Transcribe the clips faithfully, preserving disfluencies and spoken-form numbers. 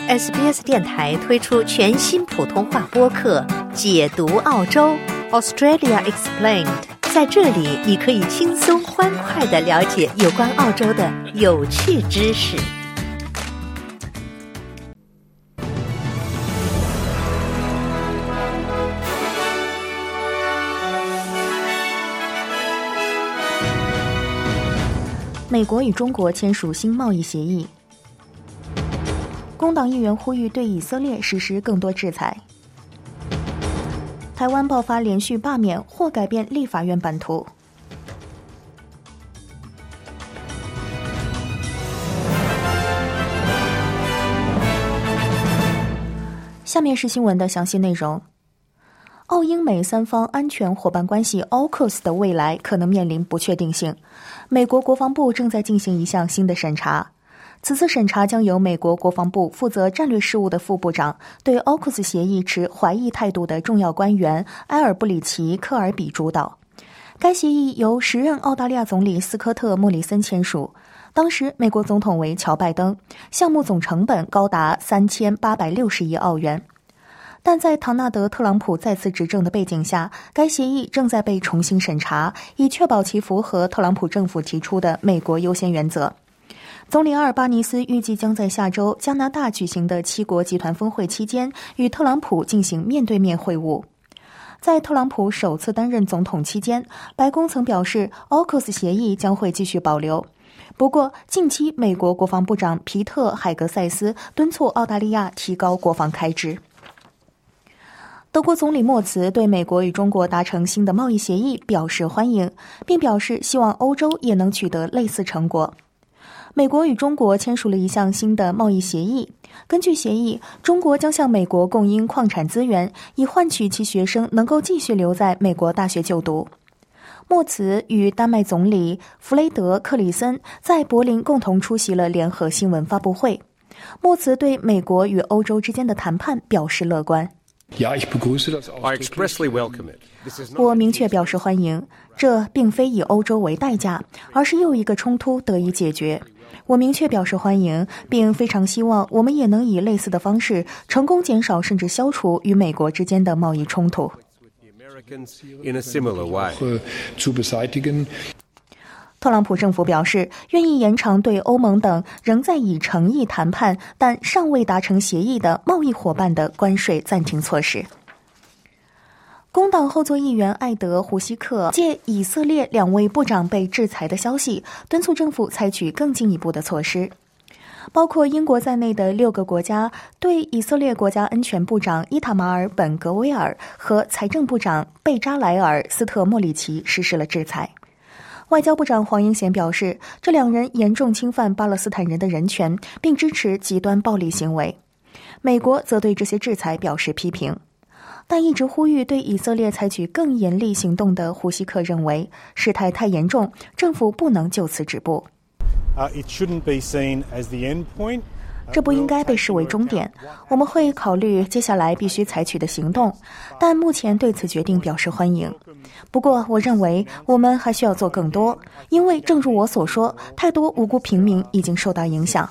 S B S 电台推出全新普通话播客《解读澳洲 Australia Explained》，在这里你可以轻松欢快地了解有关澳洲的有趣知识。 美国与中国签署新贸易协议，工党议员呼吁对以色列实施更多制裁。台湾爆发连续罢免或改变立法院版图。下面是新闻的详细内容。澳英美三方安全伙伴关系 A U K U S 的未来可能面临不确定性。美国国防部正在进行一项新的审查，此次审查将由美国国防部负责战略事务的副部长对 A U K U S 协议持怀疑态度的重要官员埃尔布里奇·科尔比主导。该协议由时任澳大利亚总理斯科特·莫里森签署，当时美国总统为乔拜登，项目总成本高达三千八百六十亿澳元。但在唐纳德·特朗普再次执政的背景下，该协议正在被重新审查，以确保其符合特朗普政府提出的美国优先原则。总理阿尔巴尼斯预计将在下周加拿大举行的七国集团峰会期间与特朗普进行面对面会晤。在特朗普首次担任总统期间，白宫曾表示 A U K U S 协议将会继续保留。不过，近期美国国防部长皮特·海格塞斯敦促澳大利亚提高国防开支。德国总理默茨对美国与中国达成新的贸易协议表示欢迎，并表示希望欧洲也能取得类似成果。美国与中国签署了一项新的贸易协议，根据协议，中国将向美国供应矿产资源，以换取其学生能够继续留在美国大学就读。默茨与丹麦总理弗雷德·克里森在柏林共同出席了联合新闻发布会。默茨对美国与欧洲之间的谈判表示乐观。我明确表示欢迎，这并非以欧洲为代价，而是又一个冲突得以解决。我明确表示欢迎，并非常希望我们也能以类似的方式成功减少甚至消除与美国之间的贸易冲突。特朗普政府表示，愿意延长对欧盟等仍在以诚意谈判但尚未达成协议的贸易伙伴的关税暂停措施。工党后座议员艾德·胡希克借以色列两位部长被制裁的消息，敦促政府采取更进一步的措施。包括英国在内的六个国家对以色列国家安全部长伊塔马尔·本·格维尔和财政部长贝扎莱尔·斯特莫里奇实施了制裁。外交部长黄英贤表示，这两人严重侵犯巴勒斯坦人的人权，并支持极端暴力行为。美国则对这些制裁表示批评，但一直呼吁对以色列采取更严厉行动的胡希克认为，事态太严重，政府不能就此止步。 Uh, it shouldn't be seen as the end point. 这不应该被视为终点，我们会考虑接下来必须采取的行动，但目前对此决定表示欢迎。不过，我认为我们还需要做更多，因为正如我所说，太多无辜平民已经受到影响。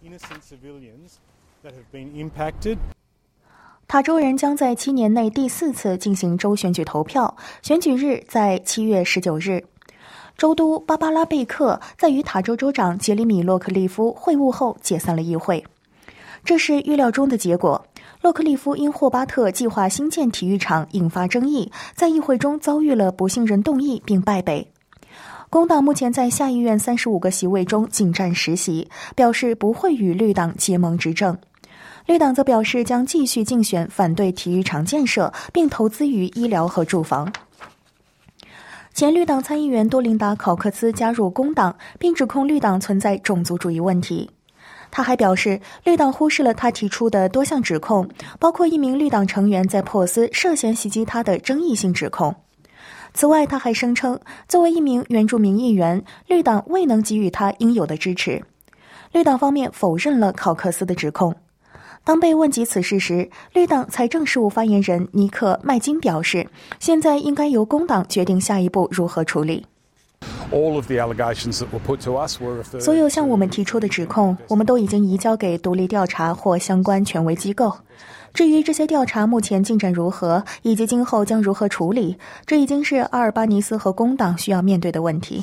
塔州人将在七年内第四次进行州选举投票，选举日在七月十九日。州督芭芭拉·贝克在与塔州州长杰里米·洛克利夫会晤后解散了议会，这是预料中的结果。洛克利夫因霍巴特计划新建体育场引发争议，在议会中遭遇了不信任动议并败北。工党目前在下议院三十五个席位中仅占十席，表示不会与绿党结盟执政。绿党则表示将继续竞选反对体育场建设，并投资于医疗和住房。前绿党参议员多琳达·考克斯加入工党，并指控绿党存在种族主义问题。他还表示，绿党忽视了他提出的多项指控，包括一名绿党成员在珀斯涉嫌袭击他的争议性指控。此外，他还声称，作为一名原住民议员，绿党未能给予他应有的支持。绿党方面否认了考克斯的指控。当被问及此事时，绿党财政事务发言人尼克·麦金表示，现在应该由工党决定下一步如何处理。 All of the allegations that were put to us were referred. 所有向我们提出的指控，我们都已经移交给独立调查或相关权威机构。至于这些调查目前进展如何，以及今后将如何处理，这已经是阿尔巴尼斯和工党需要面对的问题。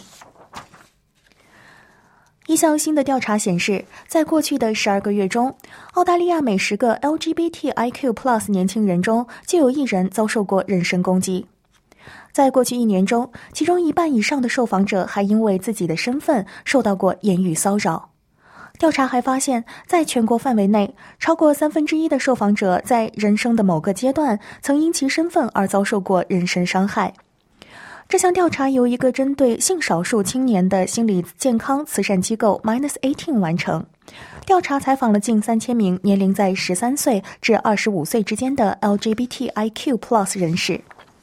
一项新的调查显示，在过去的十二个月中，澳大利亚每十个 L G B T I Q plus 年轻人中就有一人遭受过人身攻击。在过去一年中，其中一半以上的受访者还因为自己的身份受到过言语骚扰。调查还发现，在全国范围内，超过三分之一的受访者在人生的某个阶段曾因其身份而遭受过人身伤害。这项调查由一个针对性少数青年的心理健康慈善机构 minus 十八 完成。调查采访了近三千名年龄在十三岁至二十五岁之间的 L G B T I Q plus 人士。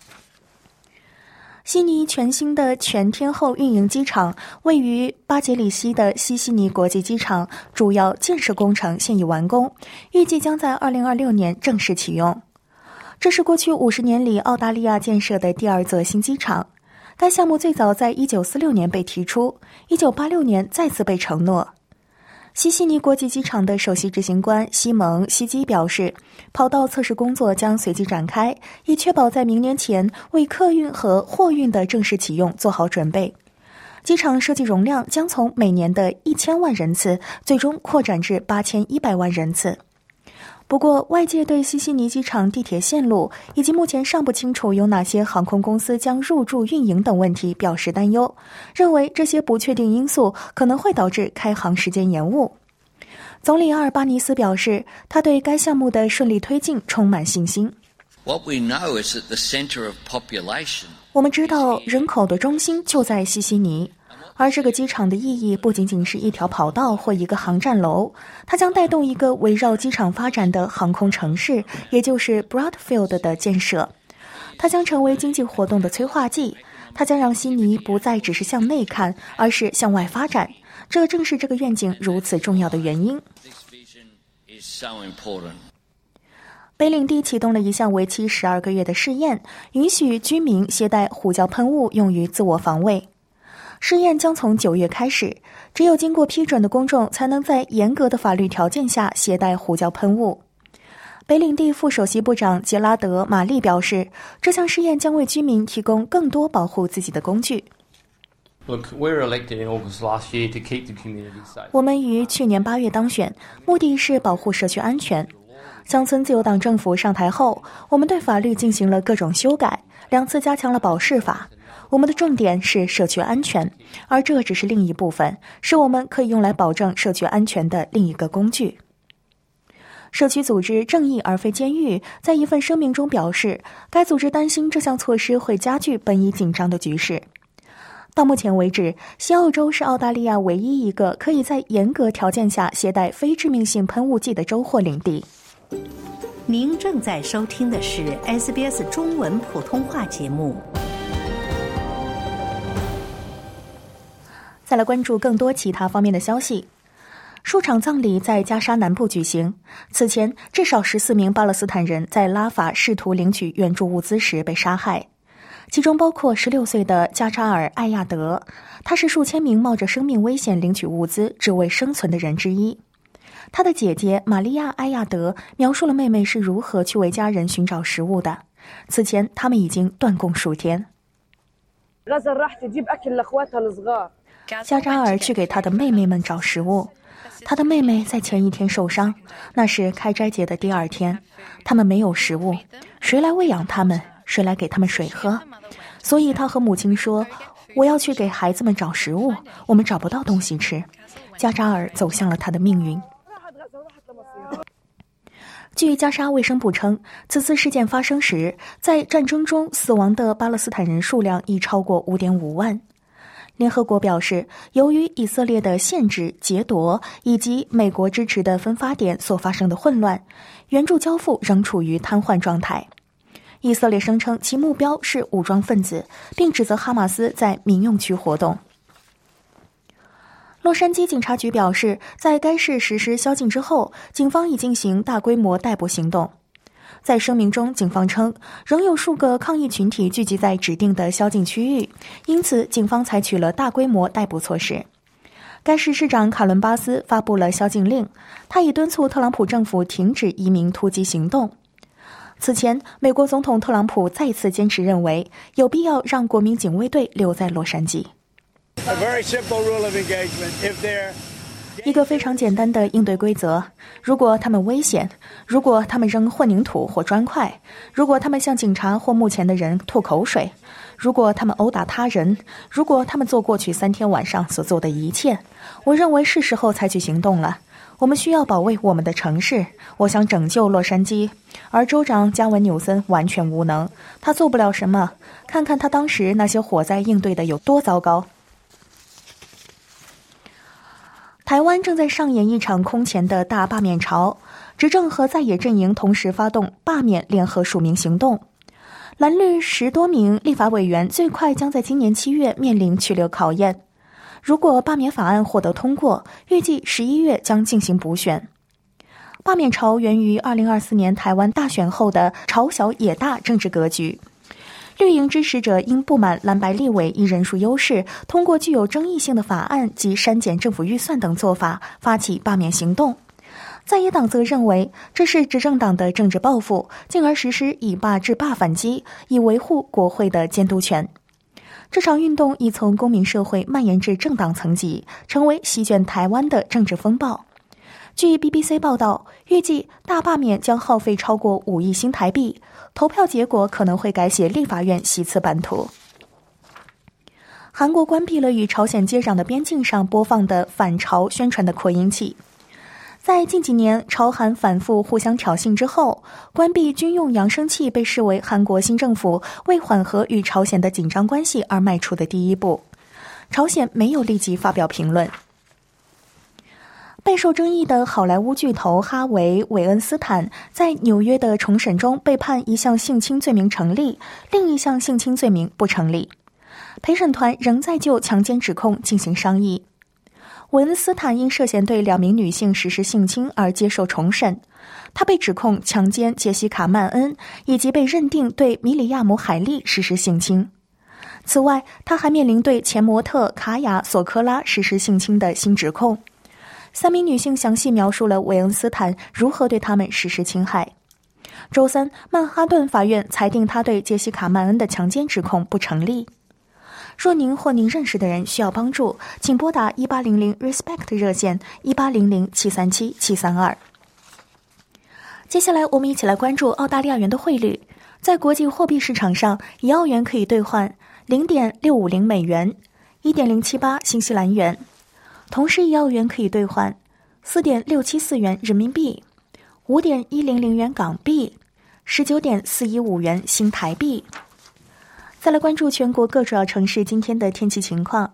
悉尼全新的全天候运营机场位于巴杰里西的西悉尼国际机场主要建设工程现已完工，预计将在二零二六年正式启用。这是过去五十年里澳大利亚建设的第二座新机场。该项目最早在一九四六年被提出，一九八六年再次被承诺。西悉尼国际机场的首席执行官西蒙·西基表示，跑道测试工作将随即展开，以确保在明年前为客运和货运的正式启用做好准备。机场设计容量将从每年的一千万人次最终扩展至八千一百万人次。不过，外界对西悉尼机场地铁线路以及目前尚不清楚有哪些航空公司将入驻运营等问题表示担忧，认为这些不确定因素可能会导致开航时间延误。总理阿尔巴尼斯表示，他对该项目的顺利推进充满信心。我们知道人口的中心就在西悉尼，而这个机场的意义不仅仅是一条跑道或一个航站楼，它将带动一个围绕机场发展的航空城市，也就是 Broadfield 的建设。它将成为经济活动的催化剂，它将让悉尼不再只是向内看，而是向外发展。这正是这个愿景如此重要的原因。北领地启动了一项为期十二个月的试验，允许居民携带胡椒喷雾用于自我防卫。试验将从九月开始，只有经过批准的公众才能在严格的法律条件下携带胡椒喷雾。北领地副首席部长杰拉德·玛丽表示，这项试验将为居民提供更多保护自己的工具。 Look, we were elected in August last year to keep the community safe. 我们于去年八月当选，目的是保护社区安全。乡村自由党政府上台后，我们对法律进行了各种修改，两次加强了保释法。我们的重点是社区安全，而这只是另一部分，是我们可以用来保证社区安全的另一个工具。社区组织正义而非监狱在一份声明中表示，该组织担心这项措施会加剧本已紧张的局势。到目前为止，西澳洲是澳大利亚唯一一个可以在严格条件下携带非致命性喷雾剂的州或领地。 您正在收听的是 S B S 中文普通话节目。 再来关注更多其他方面的消息。数场葬礼在加沙南部举行，此前至少十四名巴勒斯坦人在拉法试图领取援助物资时被杀害。其中包括十六岁的加扎尔·艾亚德，他是数千名冒着生命危险领取物资只为生存的人之一。他的姐姐玛利亚·艾亚德描述了妹妹是如何去为家人寻找食物的。此前他们已经断供数天。加扎尔去给他的妹妹们找食物，他的妹妹在前一天受伤，那是开斋节的第二天，他们没有食物，谁来喂养他们？谁来给他们水喝？所以他和母亲说，我要去给孩子们找食物，我们找不到东西吃。加扎尔走向了他的命运。据加沙卫生部称，此次事件发生时，在战争中死亡的巴勒斯坦人数量已超过 五点五万。联合国表示，由于以色列的限制、劫夺以及美国支持的分发点所发生的混乱，援助交付仍处于瘫痪状态。以色列声称其目标是武装分子，并指责哈马斯在民用区活动。洛杉矶警察局表示，在该市实施宵禁之后，警方已进行大规模逮捕行动。 在声明中，警方称仍有数个抗议群体聚集在指定的宵禁区域，因此警方采取了大规模逮捕措施。该市市长卡伦巴斯发布了宵禁令，他已敦促特朗普政府停止移民突击行动。此前，美国总统特朗普再次坚持认为有必要让国民警卫队留在洛杉矶。一个非常简单的应对规则：如果他们危险，如果他们扔混凝土或砖块，如果他们向警察或目前的人吐口水，如果他们殴打他人，如果他们做过去三天晚上所做的一切，我认为是时候采取行动了。我们需要保卫我们的城市，我想拯救洛杉矶。而州长加文纽森完全无能，他做不了什么。看看他当时那些火灾应对的有多糟糕。台湾正在上演一场空前的大罢免潮，执政和在野阵营同时发动罢免联合署名行动。蓝绿十多名立法委员最快将在今年七月面临去留考验。如果罢免法案获得通过，预计十一月将进行补选。罢免潮源于二零二四年台湾大选后的朝小野大政治格局。绿营支持者因不满蓝白立委以人数优势通过具有争议性的法案及删减政府预算等做法发起罢免行动，在野党则认为这是执政党的政治报复，进而实施以罢制罢反击，以维护国会的监督权。这场运动已从公民社会蔓延至政党层级，成为席卷台湾的政治风暴。据 B B C 报道，预计大罢免将耗费超过五亿新台币，投票结果可能会改写立法院席次版图。韩国关闭了与朝鲜接壤的边境上播放的反朝宣传的扩音器。在近几年朝韩反复互相挑衅之后，关闭军用扬声器被视为韩国新政府为缓和与朝鲜的紧张关系而迈出的第一步。朝鲜没有立即发表评论。备受争议的好莱坞巨头哈维·韦恩斯坦在纽约的重审中被判一项性侵罪名成立，另一项性侵罪名不成立。陪审团仍在就强奸指控进行商议。韦恩斯坦因涉嫌对两名女性实施性侵而接受重审，他被指控强奸杰西卡·曼恩，以及被认定对米里亚姆·海利实施性侵。此外，他还面临对前模特卡雅·索科拉实施性侵的新指控。三名女性详细描述了韦恩斯坦如何对他们实施侵害。周三，曼哈顿法院裁定他对杰西卡·曼恩的强奸指控不成立。若您或您认识的人需要帮助，请拨打一八零零 respect 热线一八零零七三七七三二。接下来我们一起来关注澳大利亚元的汇率。在国际货币市场上，一澳元可以兑换 零点六五零 美元， 一点零七八 新西兰元。同时一澳元可以兑换 四点六七四 元人民币， 五点一零零元港币， 十九点四一五元新台币。再来关注全国各主要城市今天的天气情况。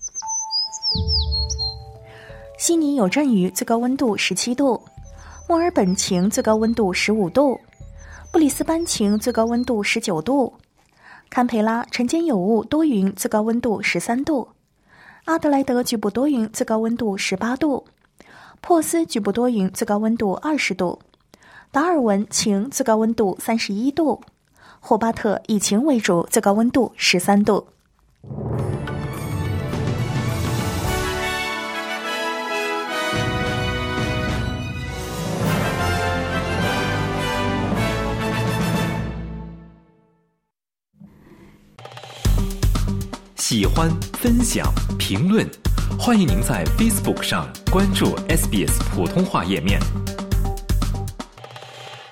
悉尼有阵雨，最高温度十七度；墨尔本晴，最高温度十五度；布里斯班晴，最高温度十九度；堪培拉晨间有雾，多云，最高温度十三度；阿德莱德局部多云，最高温度十八度；珀斯局部多云，最高温度二十度；达尔文晴，最高温度三十一度；霍巴特以晴为主，最高温度十三度。 喜欢、分享、评论，欢迎您在 Facebook 上关注 S B S 普通话页面。